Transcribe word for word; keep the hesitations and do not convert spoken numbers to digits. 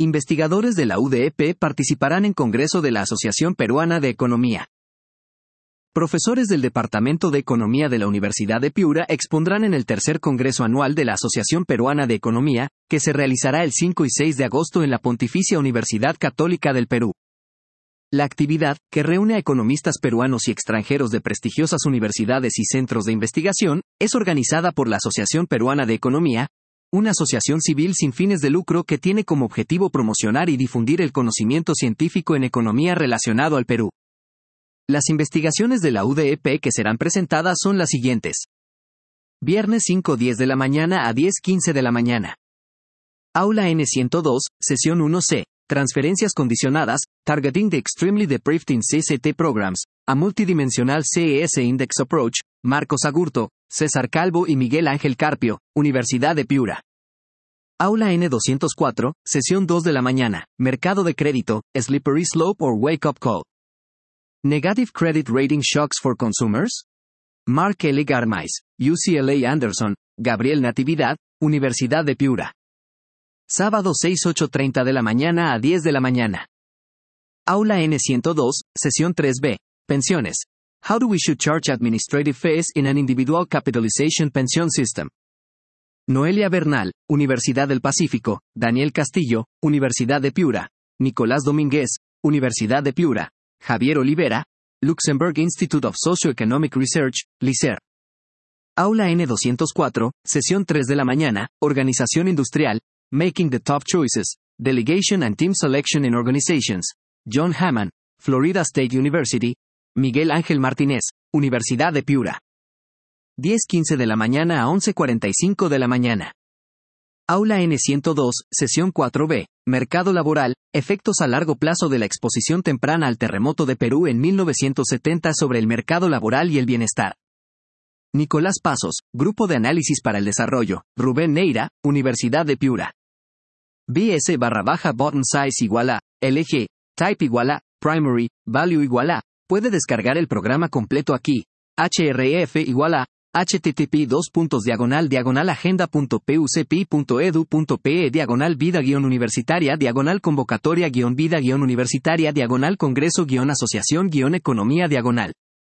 Investigadores de la U D E P participarán en Congreso de la Asociación Peruana de Economía. Profesores del Departamento de Economía de la Universidad de Piura expondrán en el tercer Congreso Anual de la Asociación Peruana de Economía, que se realizará el cinco y seis de agosto en la Pontificia Universidad Católica del Perú. La actividad, que reúne a economistas peruanos y extranjeros de prestigiosas universidades y centros de investigación, es organizada por la Asociación Peruana de Economía, una asociación civil sin fines de lucro que tiene como objetivo promocionar y difundir el conocimiento científico en economía relacionado al Perú. Las investigaciones de la U D E P que serán presentadas son las siguientes. Viernes cinco diez de la mañana a diez quince de la mañana. Aula N ciento dos, sesión uno C, transferencias condicionadas, Targeting the Extremely Deprived in C C T Programs, a Multidimensional C E S Index Approach, Marcos Agurto, César Calvo y Miguel Ángel Carpio, Universidad de Piura. Aula N doscientos cuatro, sesión dos de la mañana, Mercado de Crédito, Slippery Slope or Wake Up Call. Negative Credit Rating Shocks for Consumers? Mark L. Garmais, U C L A Anderson, Gabriel Natividad, Universidad de Piura. Sábado seis ocho treinta de la mañana a diez de la mañana. Aula N ciento dos, sesión tres B, Pensiones. How do we should charge administrative fees in an individual capitalization pension system? Noelia Bernal, Universidad del Pacífico, Daniel Castillo, Universidad de Piura, Nicolás Domínguez, Universidad de Piura, Javier Olivera, Luxembourg Institute of Socioeconomic Research, LICER. Aula N doscientos cuatro, sesión tres de la mañana, Organización Industrial, Making the Top Choices, Delegation and Team Selection in Organizations, John Hammond, Florida State University, Miguel Ángel Martínez, Universidad de Piura. diez quince de la mañana a once cuarenta y cinco de la mañana. Aula N ciento dos, sesión cuatro B, Mercado Laboral, efectos a largo plazo de la exposición temprana al terremoto de Perú en mil novecientos setenta sobre el mercado laboral y el bienestar. Nicolás Pasos, Grupo de Análisis para el Desarrollo, Rubén Neira, Universidad de Piura. B S barra baja button size igual a, L G, type igual a, primary, value igual a, puede descargar el programa completo aquí, H R F igual a, http dos puntos diagonal diagonal agenda.pucpi.edu.pe diagonal vida guión universitaria diagonal convocatoria guión vida guión universitaria diagonal congreso guión asociación guión economía diagonal